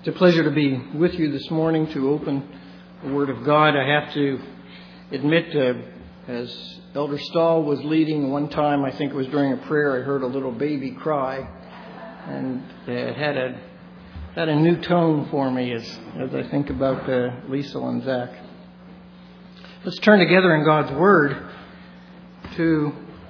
It's a pleasure to be with you this morning to open the Word of God. I have to admit, as Elder Stahl was leading one time, I think it was during a prayer, I heard a little baby cry, and it had a new tone for me as I think about Liesl and Zach. Let's turn together in God's Word to...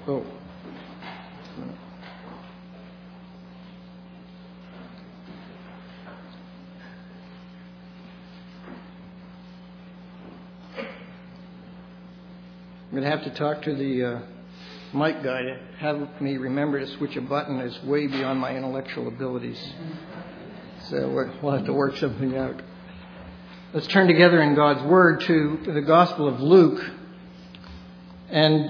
I'm going to have to talk to the mic guy to have me remember to switch a button that's way beyond my intellectual abilities. So we'll have to work something out. Let's turn together in God's Word to the Gospel of Luke. And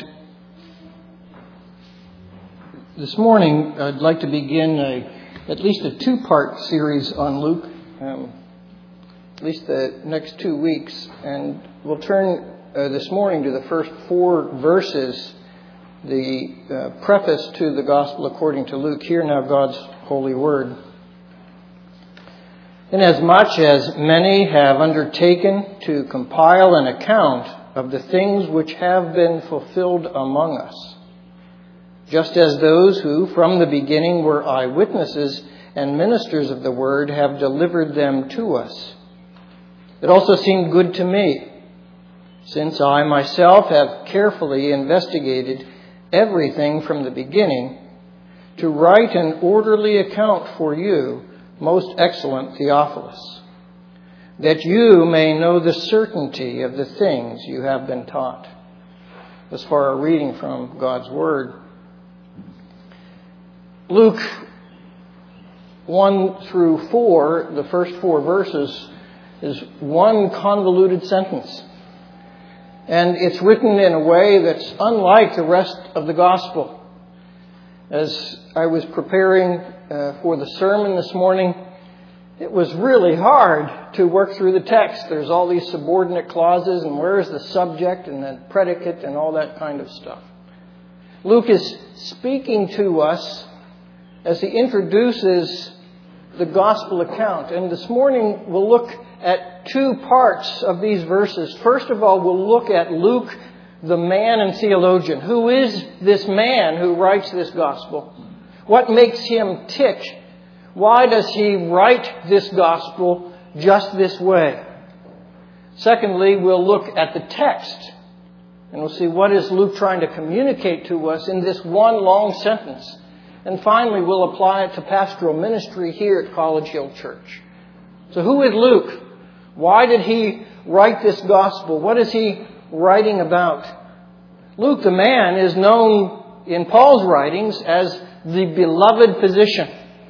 this morning I'd like to begin at least a two-part series on Luke, at least the next 2 weeks. And we'll turn this morning to the first 4 verses, the preface to the Gospel according to Luke. Hear now God's holy word. Inasmuch as many have undertaken to compile an account of the things which have been fulfilled among us, just as those who from the beginning were eyewitnesses and ministers of the word have delivered them to us, it also seemed good to me, since I myself have carefully investigated everything from the beginning, to write an orderly account for you, most excellent Theophilus, that you may know the certainty of the things you have been taught. As far as reading from God's Word. Luke 1 through 4, the first 4 verses, is one convoluted sentence. And it's written in a way that's unlike the rest of the Gospel. As I was preparing for the sermon this morning, it was really hard to work through the text. There's all these subordinate clauses, and where's the subject and the predicate and all that kind of stuff. Luke is speaking to us as he introduces the Gospel account. And this morning we'll look at 2 parts of these verses. First of all, we'll look at Luke, the man and theologian. Who is this man who writes this Gospel? What makes him tick? Why does he write this Gospel just this way? Secondly, we'll look at the text. And we'll see what is Luke trying to communicate to us in this one long sentence. And finally, we'll apply it to pastoral ministry here at College Hill Church. So who is Luke? Why did he write this Gospel? What is he writing about? Luke, the man, is known in Paul's writings as the beloved physician.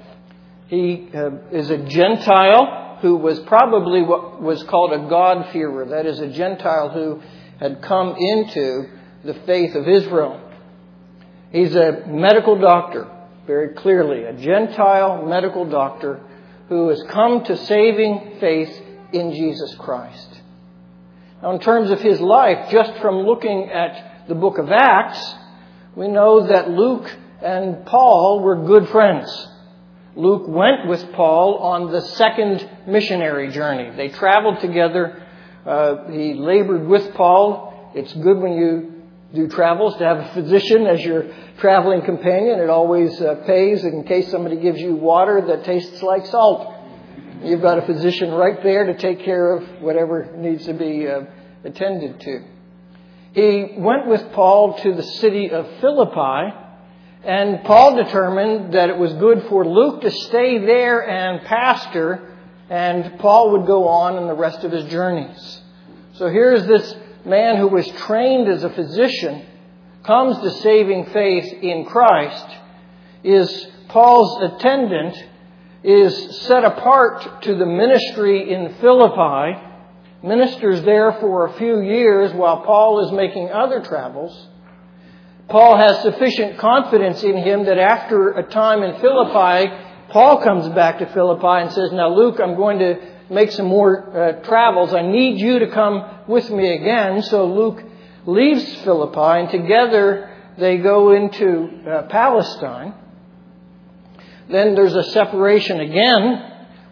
He is a Gentile who was probably what was called a God-fearer. That is, a Gentile who had come into the faith of Israel. He's a medical doctor, very clearly, a Gentile medical doctor who has come to saving faith in Jesus Christ. Now, in terms of his life, just from looking at the book of Acts, we know that Luke and Paul were good friends. Luke went with Paul on the second missionary journey. They traveled together. He labored with Paul. It's good when you do travels to have a physician as your traveling companion. It always pays in case somebody gives you water that tastes like salt. You've got a physician right there to take care of whatever needs to be attended to. He went with Paul to the city of Philippi, and Paul determined that it was good for Luke to stay there and pastor, and Paul would go on in the rest of his journeys. So here's this man who was trained as a physician, comes to saving faith in Christ, is Paul's attendant, is set apart to the ministry in Philippi, ministers there for a few years while Paul is making other travels. Paul has sufficient confidence in him that after a time in Philippi, Paul comes back to Philippi and says, now Luke, I'm going to make some more travels. I need you to come with me again. So Luke leaves Philippi, and together they go into Palestine. Then there's a separation again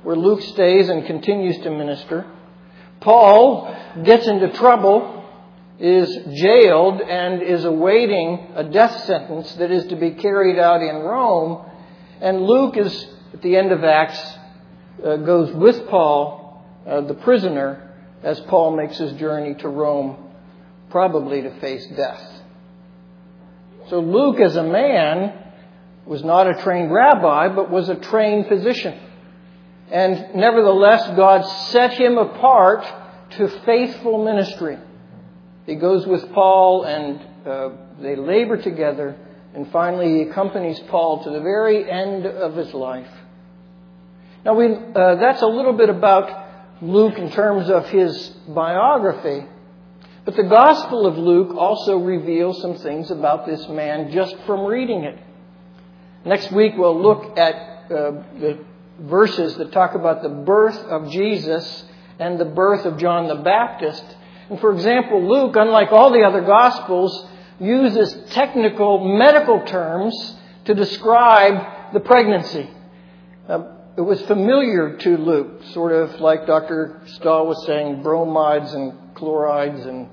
where Luke stays and continues to minister. Paul gets into trouble, is jailed, and is awaiting a death sentence that is to be carried out in Rome. And Luke is, at the end of Acts, goes with Paul, the prisoner, as Paul makes his journey to Rome, probably to face death. So Luke, as a man, was not a trained rabbi, but was a trained physician. And nevertheless, God set him apart to faithful ministry. He goes with Paul, and they labor together, and finally he accompanies Paul to the very end of his life. Now, that's a little bit about Luke in terms of his biography. But the Gospel of Luke also reveals some things about this man just from reading it. Next week we'll look at the verses that talk about the birth of Jesus and the birth of John the Baptist. And for example, Luke, unlike all the other Gospels, uses technical medical terms to describe the pregnancy. It was familiar to Luke, sort of like Dr. Stahl was saying, bromides and chlorides and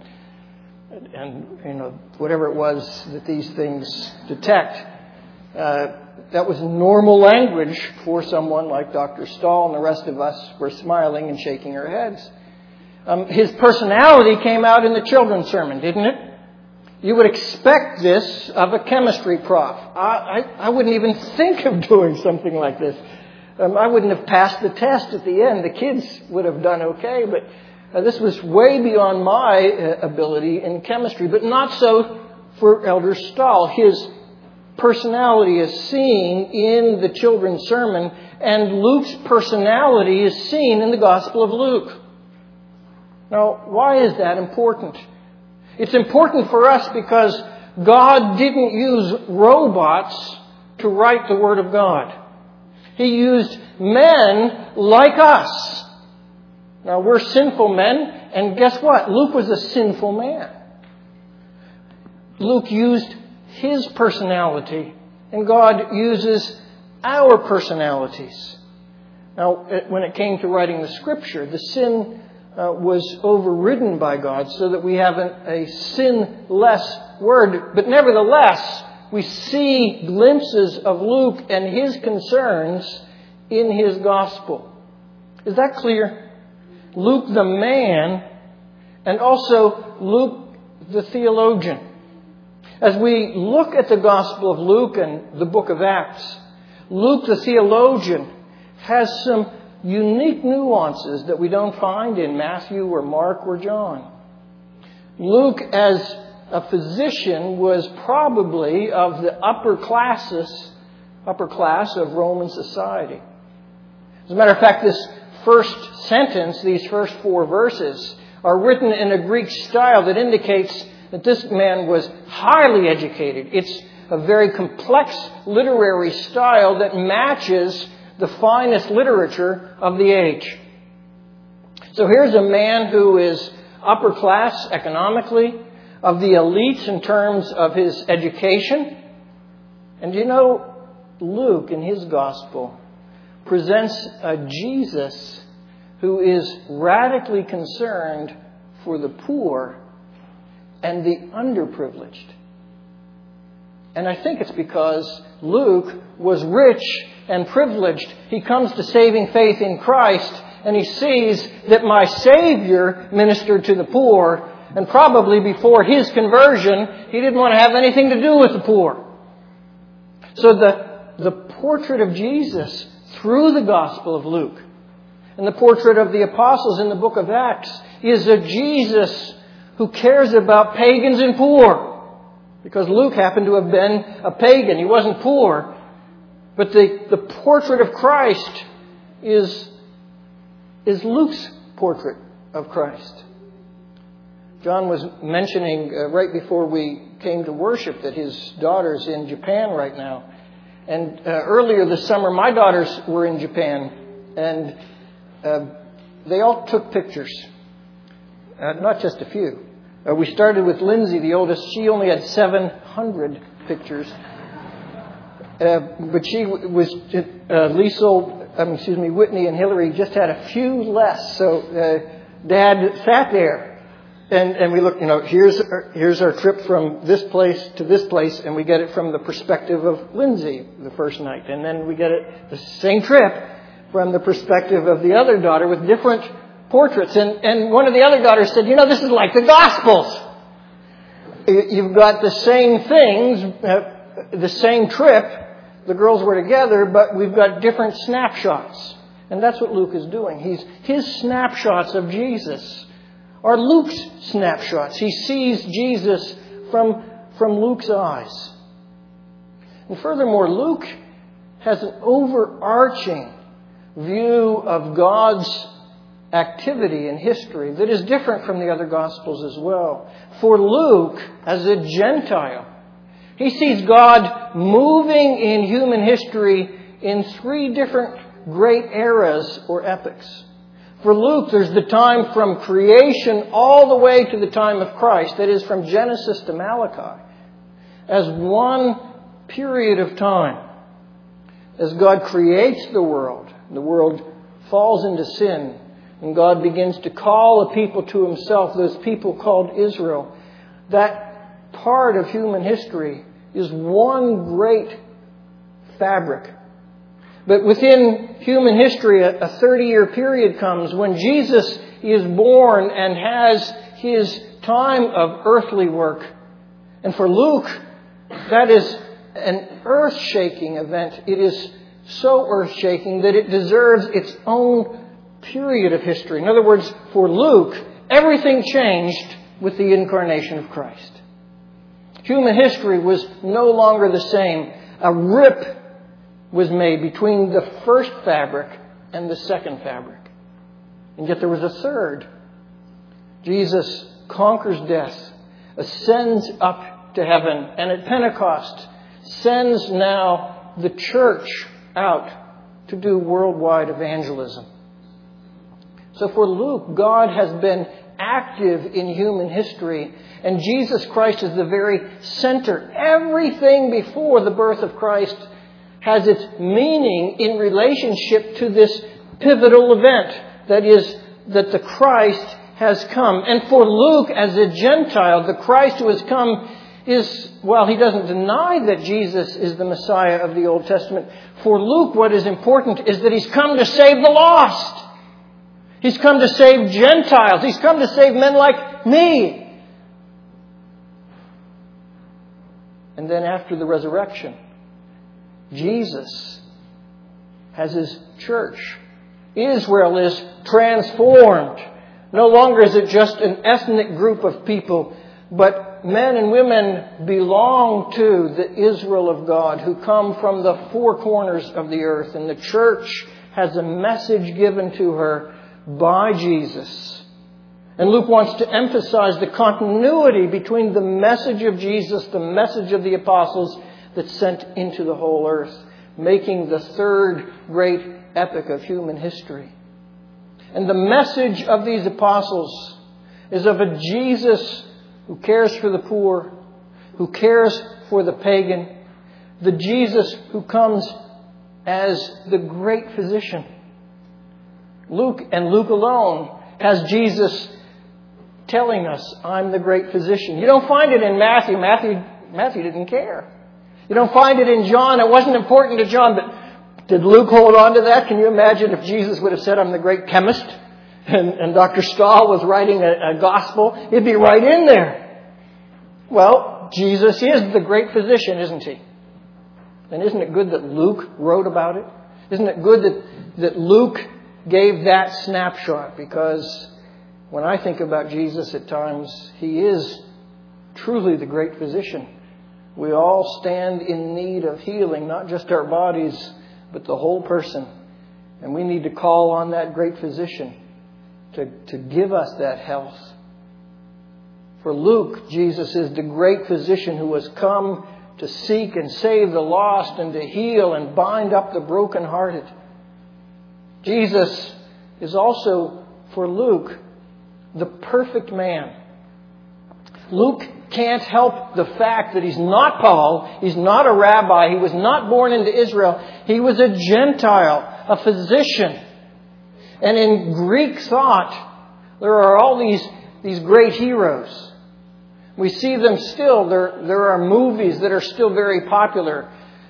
whatever it was that these things detect. That was normal language for someone like Dr. Stahl, and the rest of us were smiling and shaking our heads. His personality came out in the children's sermon, didn't it? You would expect this of a chemistry prof. I wouldn't even think of doing something like this. I wouldn't have passed the test at the end. The kids would have done okay, but this was way beyond my ability in chemistry, but not so for Elder Stahl. His personality is seen in the children's sermon, and Luke's personality is seen in the Gospel of Luke. Now, why is that important? It's important for us because God didn't use robots to write the Word of God. He used men like us. Now, we're sinful men, and guess what? Luke was a sinful man. Luke used his personality, and God uses our personalities. Now, when it came to writing the Scripture, the sin was overridden by God so that we have a sinless Word. But nevertheless, we see glimpses of Luke and his concerns in his Gospel. Is that clear? Luke the man, and also Luke the theologian. As we look at the Gospel of Luke and the book of Acts, Luke the theologian has some unique nuances that we don't find in Matthew or Mark or John. Luke, as a physician, was probably of the upper class of Roman society. As a matter of fact, this first sentence, these first 4 verses, are written in a Greek style that indicates that this man was highly educated. It's a very complex literary style that matches the finest literature of the age. So here's a man who is upper class economically, of the elites in terms of his education. And you know, Luke in his gospel presents a Jesus who is radically concerned for the poor and the underprivileged. And I think it's because Luke was rich and privileged. He comes to saving faith in Christ, and he sees that my Savior ministered to the poor, and probably before his conversion, he didn't want to have anything to do with the poor. So the portrait of Jesus through the Gospel of Luke and the portrait of the apostles in the book of Acts is a Jesus who cares about pagans and poor. Because Luke happened to have been a pagan. He wasn't poor. But the portrait of Christ is Luke's portrait of Christ. John was mentioning right before we came to worship that his daughter's in Japan right now. And earlier this summer, my daughters were in Japan. And they all took pictures. Not just a few. We started with Lindsay, the oldest. She only had 700 pictures. But she was, Liesel Whitney and Hillary just had a few less. So Dad sat there. And we look, here's our trip from this place to this place, and we get it from the perspective of Lindsay the first night. And then we get the same trip from the perspective of the other daughter with different portraits. And one of the other daughters said, this is like the Gospels. You've got the same things, the same trip. The girls were together, but we've got different snapshots. And that's what Luke is doing. His snapshots of Jesus are Luke's snapshots. He sees Jesus from Luke's eyes. And furthermore, Luke has an overarching view of God's activity in history that is different from the other Gospels as well. For Luke, as a Gentile, he sees God moving in human history in 3 different great eras or epochs. For Luke, there's the time from creation all the way to the time of Christ, that is from Genesis to Malachi, as one period of time. As God creates the world falls into sin, and God begins to call a people to himself, those people called Israel. That part of human history is one great fabric. But within human history, a 30-year period comes when Jesus is born and has his time of earthly work. And for Luke, that is an earth-shaking event. It is so earth-shaking that it deserves its own period of history. In other words, for Luke, everything changed with the incarnation of Christ. Human history was no longer the same. A rip was made between the first fabric and the second fabric. And yet there was a third. Jesus conquers death, ascends up to heaven, and at Pentecost sends now the church out to do worldwide evangelism. So for Luke, God has been active in human history, and Jesus Christ is the very center. Everything before the birth of Christ has its meaning in relationship to this pivotal event, that is, that the Christ has come. And for Luke, as a Gentile, the Christ who has come is, while he doesn't deny that Jesus is the Messiah of the Old Testament, for Luke what is important is that he's come to save the lost. He's come to save Gentiles. He's come to save men like me. And then after the resurrection, Jesus has his church. Israel is transformed. No longer is it just an ethnic group of people, but men and women belong to the Israel of God who come from the 4 corners of the earth. And the church has a message given to her by Jesus. And Luke wants to emphasize the continuity between the message of Jesus, the message of the apostles, that's sent into the whole earth, making the 3rd great epoch of human history. And the message of these apostles is of a Jesus who cares for the poor, who cares for the pagan, the Jesus who comes as the great physician. Luke, and Luke alone, has Jesus telling us, I'm the great physician. You don't find it in Matthew. Matthew didn't care. You don't find it in John. It wasn't important to John, but did Luke hold on to that? Can you imagine if Jesus would have said, I'm the great chemist, and Dr. Stahl was writing a gospel? It'd be right in there. Well, Jesus is the great physician, isn't he? And isn't it good that Luke wrote about it? Isn't it good that Luke gave that snapshot? Because when I think about Jesus at times, he is truly the great physician. We all stand in need of healing, not just our bodies, but the whole person. And we need to call on that great physician to give us that health. For Luke, Jesus is the great physician who has come to seek and save the lost and to heal and bind up the brokenhearted. Jesus is also, for Luke, the perfect man. Luke can't help the fact that he's not Paul, he's not a rabbi, he was not born into Israel. He was a Gentile, a physician. And in Greek thought, there are all these great heroes. We see them still. There are movies that are still very popular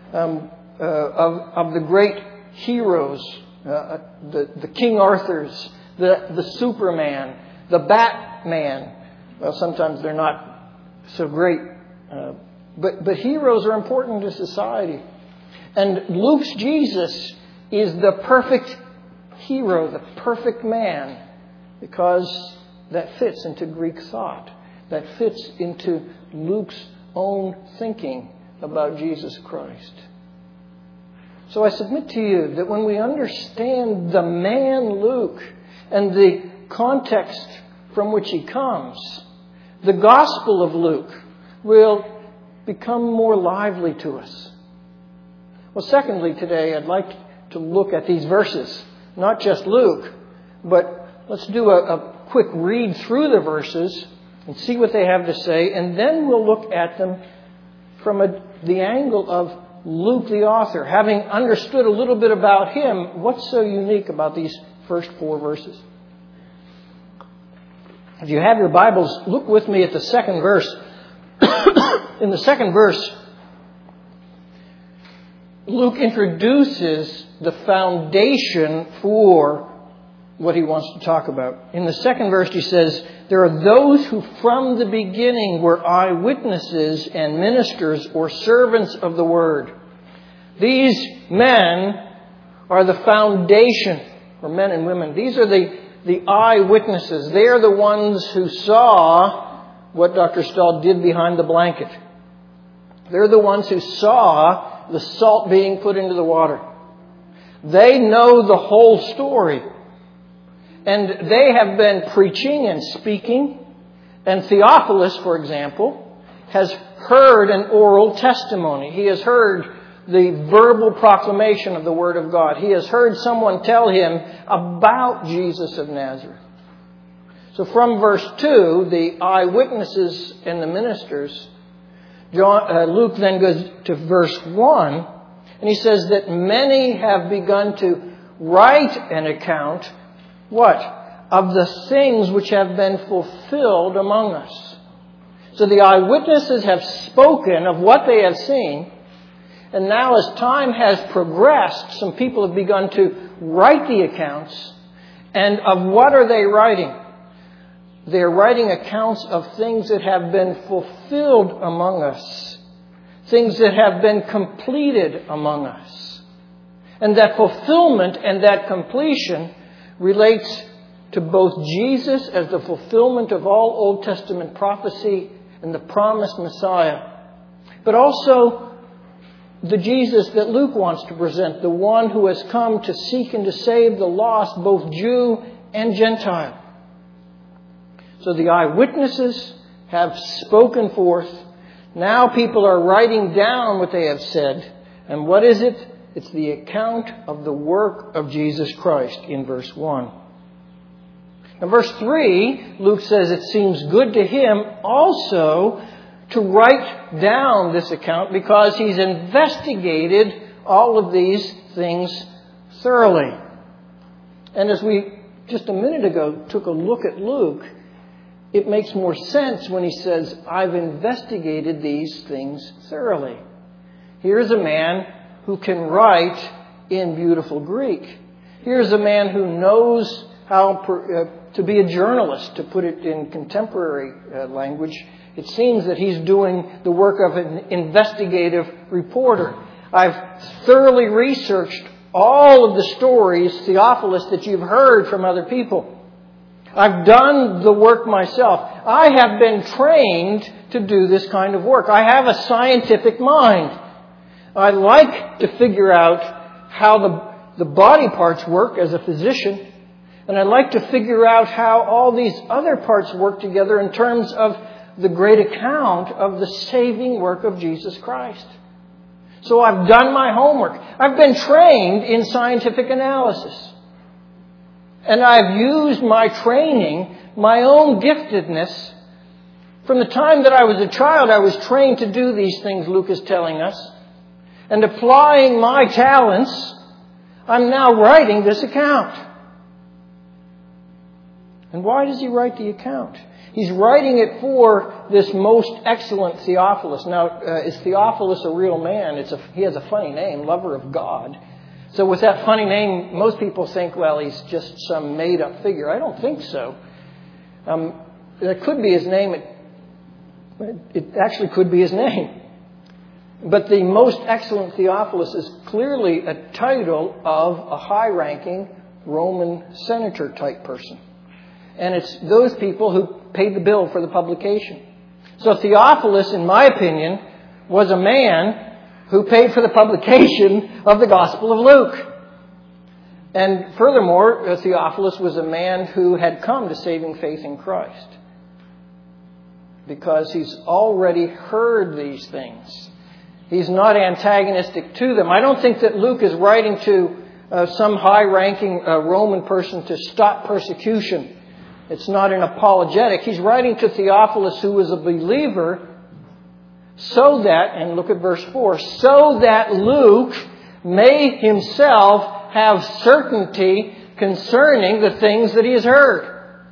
of the great heroes, the King Arthurs, the Superman, the Batman. Well, sometimes they're not so great, but heroes are important to society. And Luke's Jesus is the perfect hero, the perfect man, because that fits into Greek thought. That fits into Luke's own thinking about Jesus Christ. So I submit to you that when we understand the man Luke and the context from which he comes, the Gospel of Luke will become more lively to us. Well, secondly, today I'd like to look at these verses. Not just Luke, but let's do a quick read through the verses and see what they have to say. And then we'll look at them from the angle of Luke the author. Having understood a little bit about him, what's so unique about these first 4 verses? If you have your Bibles, look with me at the second verse. In the second verse, Luke introduces the foundation for what he wants to talk about. In the second verse, he says, "There are those who from the beginning were eyewitnesses and ministers or servants of the word." These men are the foundation, or men and women. These are the eyewitnesses. They are the ones who saw what Dr. Stahl did behind the blanket. They're the ones who saw the salt being put into the water. They know the whole story. And they have been preaching and speaking. And Theophilus, for example, has heard an oral testimony. He has heard the verbal proclamation of the Word of God. He has heard someone tell him about Jesus of Nazareth. So from verse 2, the eyewitnesses and the ministers, Luke then goes to verse 1, and he says that many have begun to write an account, what? Of the things which have been fulfilled among us. So the eyewitnesses have spoken of what they have seen, and now as time has progressed, some people have begun to write the accounts. And of what are they writing? They're writing accounts of things that have been fulfilled among us. Things that have been completed among us. And that fulfillment and that completion relates to both Jesus as the fulfillment of all Old Testament prophecy and the promised Messiah, but also the Jesus that Luke wants to present, the one who has come to seek and to save the lost, both Jew and Gentile. So the eyewitnesses have spoken forth. Now people are writing down what they have said. And what is it? It's the account of the work of Jesus Christ in verse 1. In verse 3, Luke says it seems good to him also to write down this account because he's investigated all of these things thoroughly. And as we just a minute ago took a look at Luke, it makes more sense when he says, I've investigated these things thoroughly. Here's a man who can write in beautiful Greek. Here's a man who knows how to be a journalist, to put it in contemporary language. It seems that he's doing the work of an investigative reporter. I've thoroughly researched all of the stories, Theophilus, that you've heard from other people. I've done the work myself. I have been trained to do this kind of work. I have a scientific mind. I like to figure out how the body parts work as a physician. And I like to figure out how all these other parts work together in terms of the great account of the saving work of Jesus Christ. So I've done my homework. I've been trained in scientific analysis. And I've used my training, my own giftedness. From the time that I was a child, I was trained to do these things Luke is telling us. And applying my talents, I'm now writing this account. And why does he write the account? He's writing it for this most excellent Theophilus. Now, is Theophilus a real man? He has a funny name, lover of God. So with that funny name, most people think, well, he's just some made-up figure. I don't think so. That could be his name. It actually could be his name. But the most excellent Theophilus is clearly a title of a high-ranking Roman senator-type person. And it's those people who paid the bill for the publication. So Theophilus, in my opinion, was a man who paid for the publication of the Gospel of Luke. And furthermore, Theophilus was a man who had come to saving faith in Christ, because he's already heard these things. He's not antagonistic to them. I don't think that Luke is writing to some high-ranking Roman person to stop persecution. It's not an apologetic. He's writing to Theophilus, who was a believer, so that, and look at verse 4, so that Luke may himself have certainty concerning the things that he has heard.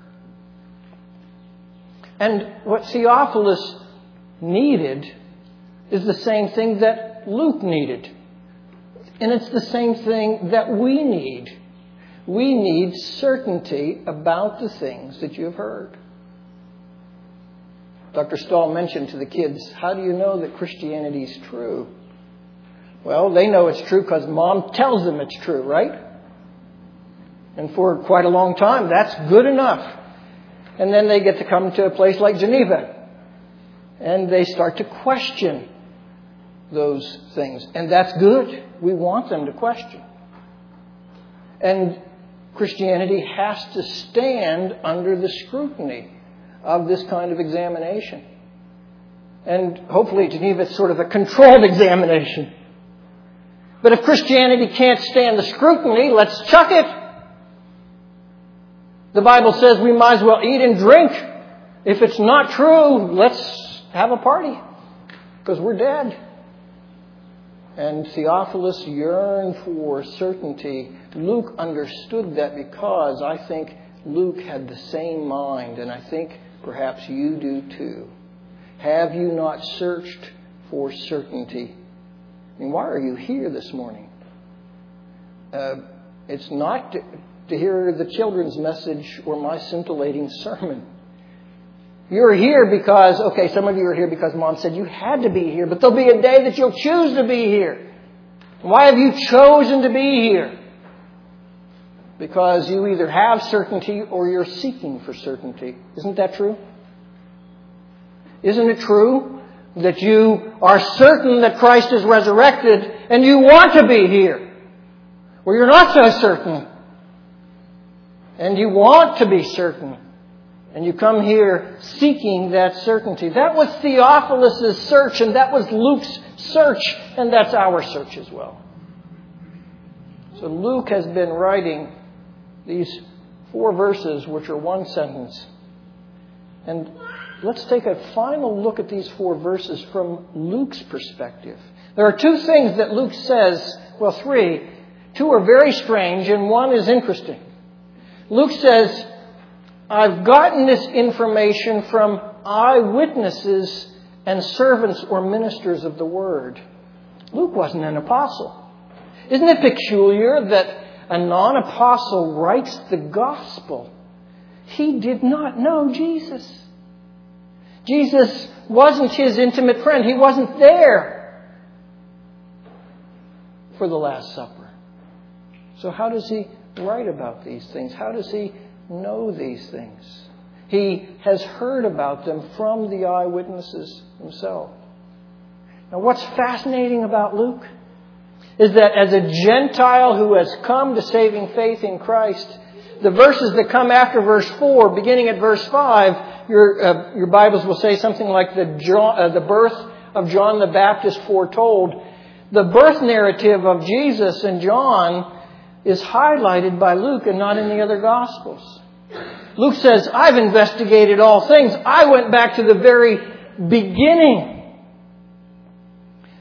And what Theophilus needed is the same thing that Luke needed. And it's the same thing that we need. We need certainty about the things that you have heard. Dr. Stahl mentioned to the kids, how do you know that Christianity is true? Well, they know it's true because Mom tells them it's true, right? And for quite a long time, that's good enough. And then they get to come to a place like Geneva. And they start to question those things. And that's good. We want them to question. And Christianity has to stand under the scrutiny of this kind of examination. And hopefully at Geneva it's sort of a controlled examination. But if Christianity can't stand the scrutiny, let's chuck it. The Bible says we might as well eat and drink. If it's not true, let's have a party, because we're dead. And Theophilus yearned for certainty. Luke understood that, because I think Luke had the same mind, and I think perhaps you do too. Have you not searched for certainty? I mean, why are you here this morning? It's not to hear the children's message or my scintillating sermon. You're here because, okay, some of you are here because Mom said you had to be here, but there'll be a day that you'll choose to be here. Why have you chosen to be here? Because you either have certainty or you're seeking for certainty. Isn't that true? Isn't it true that you are certain that Christ is resurrected and you want to be here? Or you're not so certain and you want to be certain, and you come here seeking that certainty. That was Theophilus' search, and that was Luke's search, and that's our search as well. So Luke has been writing these 4 verses, which are one sentence. And let's take a final look at these 4 verses from Luke's perspective. There are 2 things that Luke says, well, 3. 2 are very strange, and 1 is interesting. Luke says, I've gotten this information from eyewitnesses and servants or ministers of the word. Luke wasn't an apostle. Isn't it peculiar that a non-apostle writes the gospel? He did not know Jesus. Jesus wasn't his intimate friend. He wasn't there for the Last Supper. So how does he write about these things? How does he know these things? He has heard about them from the eyewitnesses himself. Now, what's fascinating about Luke is that as a Gentile who has come to saving faith in Christ, the verses that come after verse 4, beginning at verse 5, your Bibles will say something like the birth of John the Baptist foretold. The birth narrative of Jesus and John is highlighted by Luke and not in the other Gospels. Luke says, I've investigated all things. I went back to the very beginning.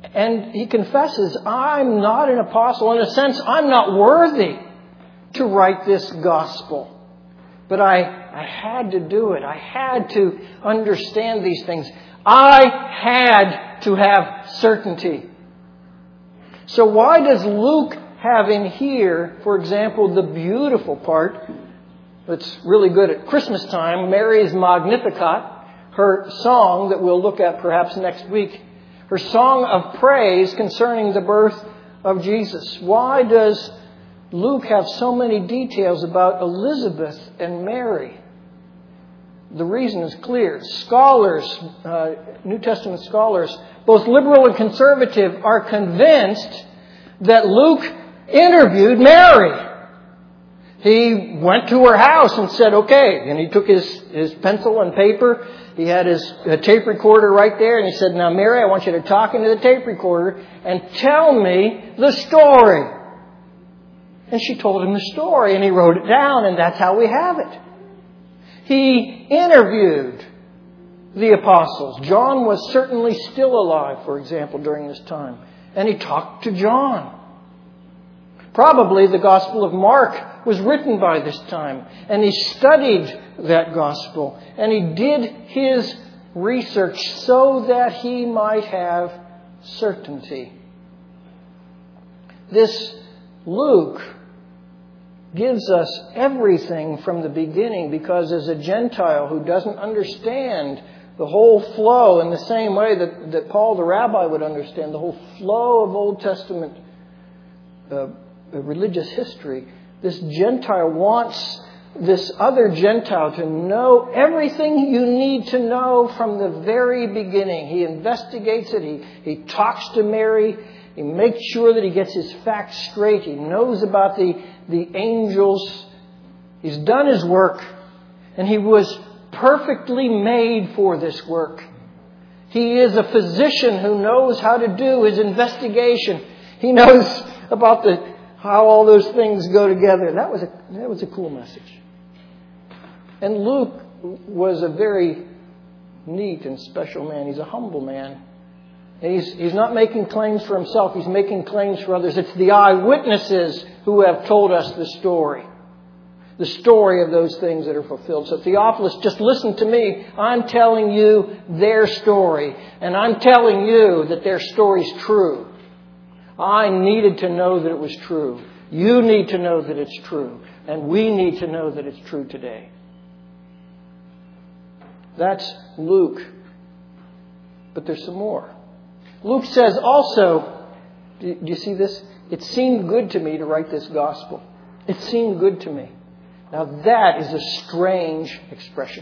And he confesses, I'm not an apostle. In a sense, I'm not worthy to write this gospel. But I had to do it. I had to understand these things. I had to have certainty. So why does Luke have in here, for example, the beautiful part that's really good at Christmas time, Mary's Magnificat, her song that we'll look at perhaps next week, her song of praise concerning the birth of Jesus. Why does Luke have so many details about Elizabeth and Mary? The reason is clear. Scholars, New Testament scholars, both liberal and conservative, are convinced that Luke interviewed Mary. He went to her house and said, okay, and he took his pencil and paper. He had his tape recorder right there, and he said, now, Mary, I want you to talk into the tape recorder and tell me the story. And she told him the story, and he wrote it down, and that's how we have it. He interviewed the apostles. John was certainly still alive, for example, during this time. And he talked to John. Probably the Gospel of Mark was written by this time. And he studied that Gospel. And he did his research so that he might have certainty. This Luke gives us everything from the beginning, because as a Gentile who doesn't understand the whole flow in the same way that Paul the rabbi would understand the whole flow of Old Testament religious history, this Gentile wants this other Gentile to know everything you need to know from the very beginning. He investigates it. He talks to Mary. He makes sure that he gets his facts straight. He knows about the angels. He's done his work. And he was perfectly made for this work. He is a physician who knows how to do his investigation. He knows about how all those things go together. That was a cool message. And Luke was a very neat and special man. He's a humble man. He's not making claims for himself. He's making claims for others. It's the eyewitnesses who have told us the story of those things that are fulfilled. So Theophilus, just listen to me. I'm telling you their story. And I'm telling you that their story's true. I needed to know that it was true. You need to know that it's true. And we need to know that it's true today. That's Luke. But there's some more. Luke says also, do you see this? It seemed good to me to write this gospel. It seemed good to me. Now that is a strange expression.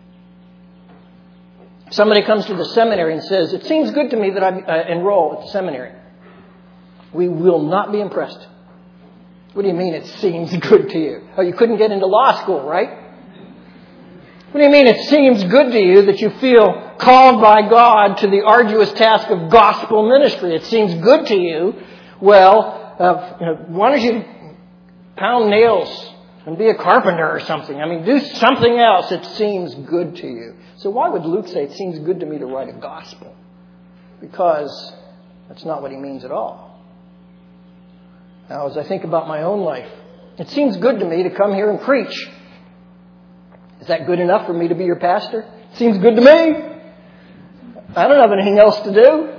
Somebody comes to the seminary and says, it seems good to me that I enroll at the seminary. We will not be impressed. What do you mean it seems good to you? Oh, you couldn't get into law school, right? What do you mean it seems good to you that you feel called by God to the arduous task of gospel ministry? It seems good to you. Well, why don't you pound nails and be a carpenter or something? I mean, do something else. It seems good to you. So why would Luke say it seems good to me to write a gospel? Because that's not what he means at all. Now, as I think about my own life, it seems good to me to come here and preach. Is that good enough for me to be your pastor? It seems good to me. I don't have anything else to do.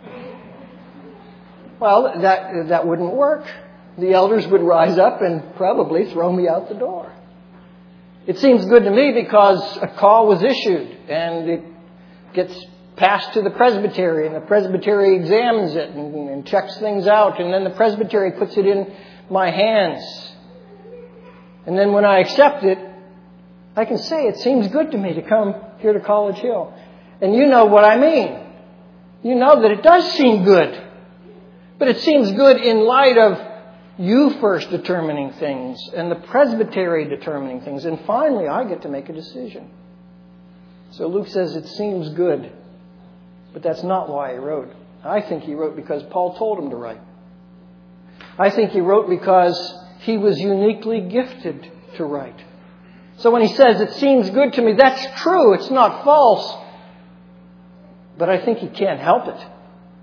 Well, that wouldn't work. The elders would rise up and probably throw me out the door. It seems good to me because a call was issued and it gets passed to the presbytery, and the presbytery examines it and checks things out, and then the presbytery puts it in my hands. And then when I accept it, I can say it seems good to me to come here to College Hill. And you know what I mean. You know that it does seem good. But it seems good in light of you first determining things and the presbytery determining things. And finally, I get to make a decision. So Luke says it seems good. But that's not why he wrote. I think he wrote because Paul told him to write. I think he wrote because he was uniquely gifted to write. So when he says, it seems good to me, that's true. It's not false. But I think he can't help it.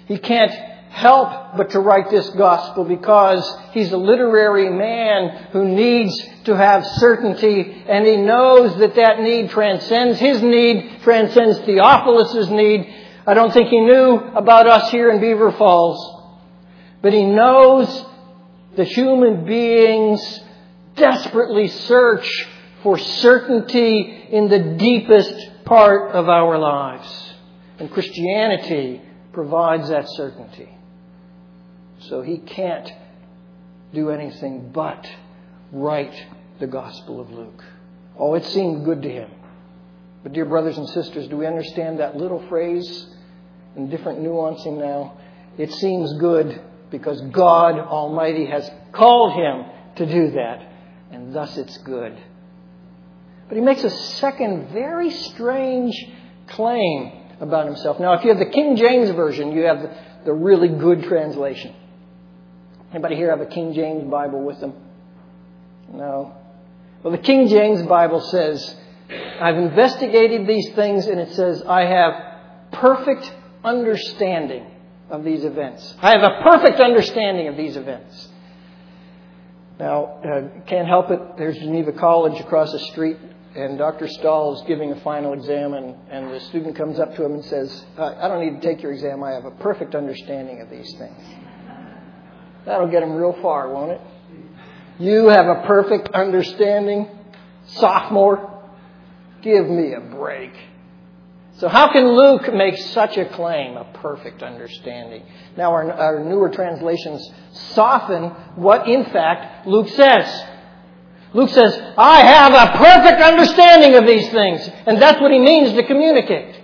He can't help but to write this gospel because he's a literary man who needs to have certainty, and he knows that that need transcends his need, transcends Theophilus' need. I don't think he knew about us here in Beaver Falls, but he knows that human beings desperately search for certainty in the deepest part of our lives. And Christianity provides that certainty. So he can't do anything but write the Gospel of Luke. Oh, it seemed good to him. But dear brothers and sisters, do we understand that little phrase in different nuancing now? It seems good because God Almighty has called him to do that, and thus it's good. But he makes a second very strange claim about himself. Now, if you have the King James Version, you have the really good translation. Anybody here have a King James Bible with them? No. Well, the King James Bible says, I've investigated these things, and it says, I have perfect understanding of these events. I have a perfect understanding of these events. Now, can't help it. There's Geneva College across the street, and Dr. Stahl is giving a final exam, and the student comes up to him and says, I don't need to take your exam. I have a perfect understanding of these things. That'll get him real far, won't it? You have a perfect understanding, sophomore? Give me a break. So how can Luke make such a claim, a perfect understanding? Now, our newer translations soften what, in fact, Luke says. Luke says, I have a perfect understanding of these things. And that's what he means to communicate.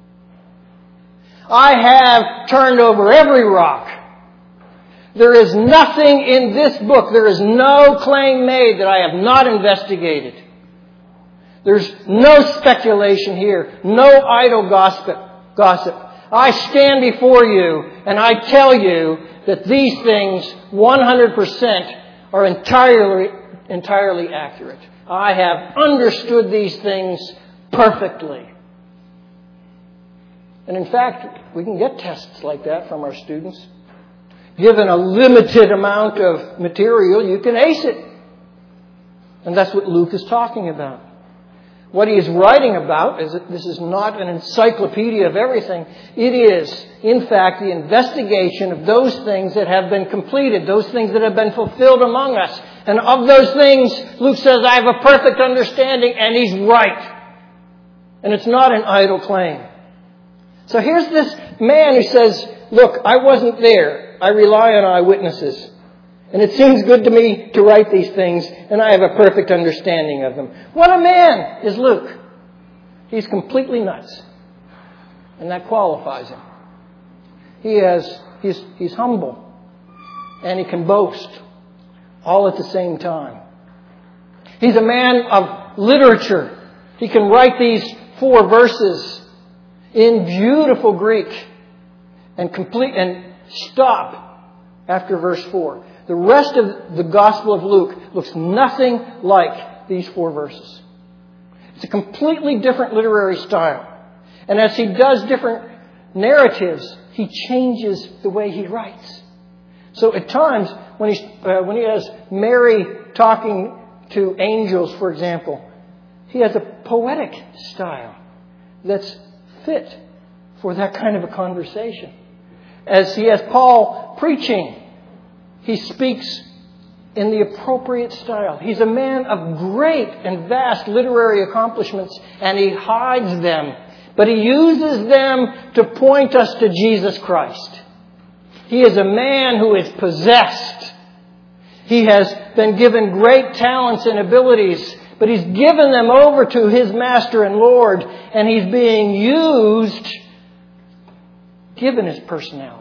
I have turned over every rock. There is nothing in this book, there is no claim made that I have not investigated. There's no speculation here, no idle gossip. I stand before you and I tell you that these things 100% are entirely accurate. I have understood these things perfectly. And in fact, we can get tests like that from our students. Given a limited amount of material, you can ace it. And that's what Luke is talking about. What he is writing about is that this is not an encyclopedia of everything. It is, in fact, the investigation of those things that have been completed, those things that have been fulfilled among us. And of those things, Luke says, I have a perfect understanding, and he's right. And it's not an idle claim. So here's this man who says, look, I wasn't there. I rely on eyewitnesses. And it seems good to me to write these things, and I have a perfect understanding of them. What a man is Luke. He's completely nuts. And that qualifies him. He's humble. And he can boast all at the same time. He's a man of literature. He can write these 4 verses in beautiful Greek and stop after verse 4. The rest of the Gospel of Luke looks nothing like these 4 verses. It's a completely different literary style. And as he does different narratives, he changes the way he writes. So at times, when he has Mary talking to angels, for example, he has a poetic style that's fit for that kind of a conversation. As he has Paul preaching, he speaks in the appropriate style. He's a man of great and vast literary accomplishments, and he hides them. But he uses them to point us to Jesus Christ. He is a man who is possessed. He has been given great talents and abilities, but he's given them over to his Master and Lord, and he's being used given his personality.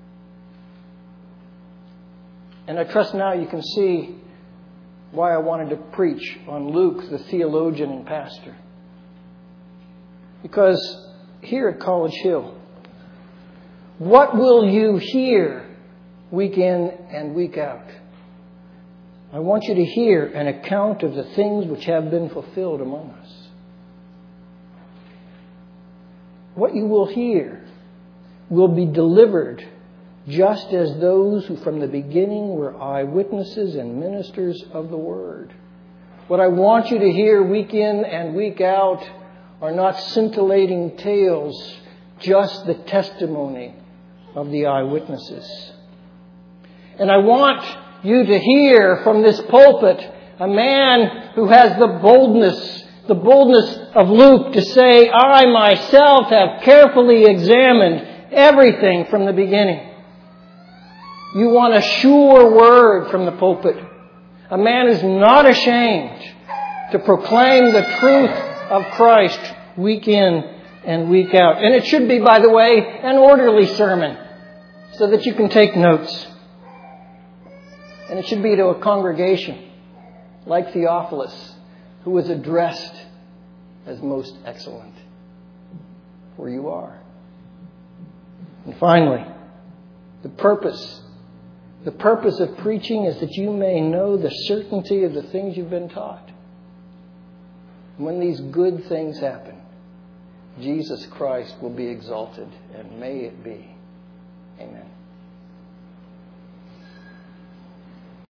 And I trust now you can see why I wanted to preach on Luke, the theologian and pastor. Because here at College Hill, what will you hear week in and week out? I want you to hear an account of the things which have been fulfilled among us. What you will hear will be delivered just as those who from the beginning were eyewitnesses and ministers of the Word. What I want you to hear week in and week out are not scintillating tales, just the testimony of the eyewitnesses. And I want you to hear from this pulpit a man who has the boldness of Luke to say, I myself have carefully examined everything from the beginning. You want a sure word from the pulpit. A man is not ashamed to proclaim the truth of Christ week in and week out. And it should be, by the way, an orderly sermon so that you can take notes. And it should be to a congregation like Theophilus, who was addressed as most excellent. For you are. And finally, the purpose of preaching is that you may know the certainty of the things you've been taught. When these good things happen, Jesus Christ will be exalted, and may it be. Amen.